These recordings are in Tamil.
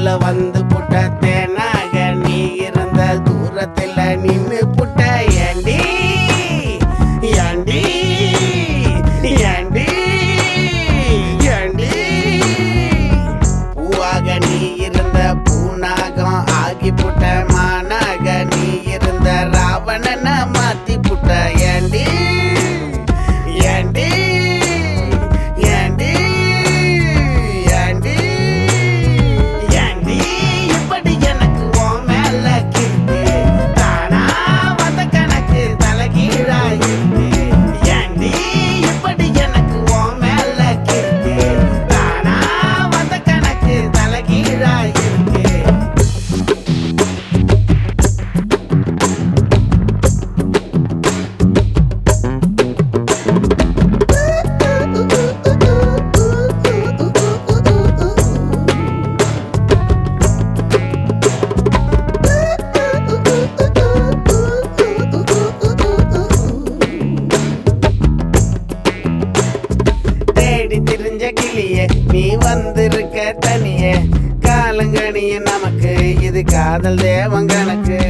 வந்து புட்ட தேனாக நீ இருந்த தூரத்துல நின்னு புட்ட ஏண்டி ஏண்டி ஏண்டி ஏண்டி பூவாக நீ இருந்த பூனாகம் ஆகி புட்ட மானாக நீ இருந்த ராவணனை மாத்தி புட்ட ஏண்டி ஏண்டி ஏண்டி ஏண்டி ஏண்டி இப்படி எனக்கு உன் மேல கிறுக்கு தானா வந்த கணக்கு தலைகீழா இருக்கு ஏண்டி இப்படி எனக்கு உன் மேல கிறுக்கு தானா வந்த கணக்கு தலைகீழா இருக்கு தேடி திரிஞ்ச கிளியே நீ வந்திருக்க தனியே காலங்கணிய நமக்கு இது காதல் தேவன் கணக்கு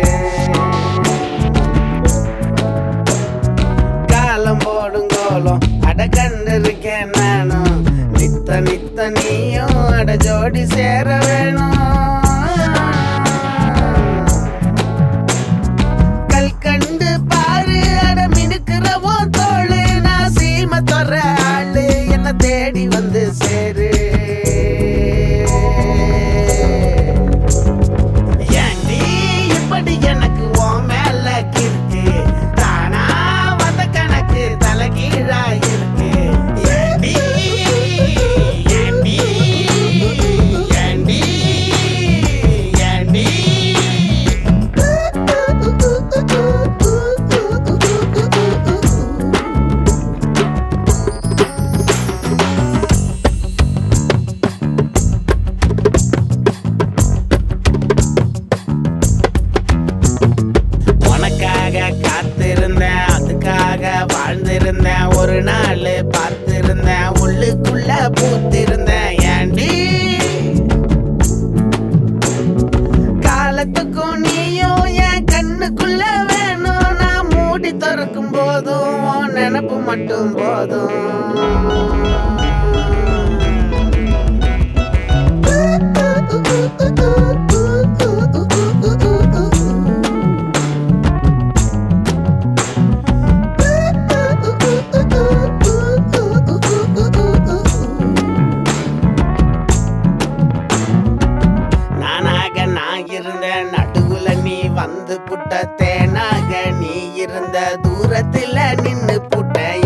காலம் போடும் கோலம் அட கண்டு இருக்கேன் நானும் நித்த நித்த நீயும் அட ஜோடி சேர வேணும் கல் கண்டு பாரு அட மினுக்கிறவோ தோளு நான் சீம தொற ஆளு என்ன தேடி வந்து சேரு ஏண்டி இப்படி எனக்கு உன் மேல கிறுக்கு தானா வந்த கணக்கு தலைகீழா இருக்கு ஏண்டி ஏண்டி ஏண்டி ஏண்டி உனக்காக காத்திருந்தேன் அதுக்காக வாழ்ந்திருந்தேன் ஒரு நாள் பார்த்திருந்தேன் உள்ளுக்குள்ள பூத்திருந்தேன் ஏண்டி காலத்துக்கும் நீயும் என் கண்ணுக்குள்ள வேணும் நான் மூடி திறக்கும் போதும் உன் நினப்பு மட்டும் போதும் நானாக நான் இருந்தேன் நடுவுல நீ வந்து புட்ட தேனாக நீ இருந்த தூரத்துல நின்னு புட்ட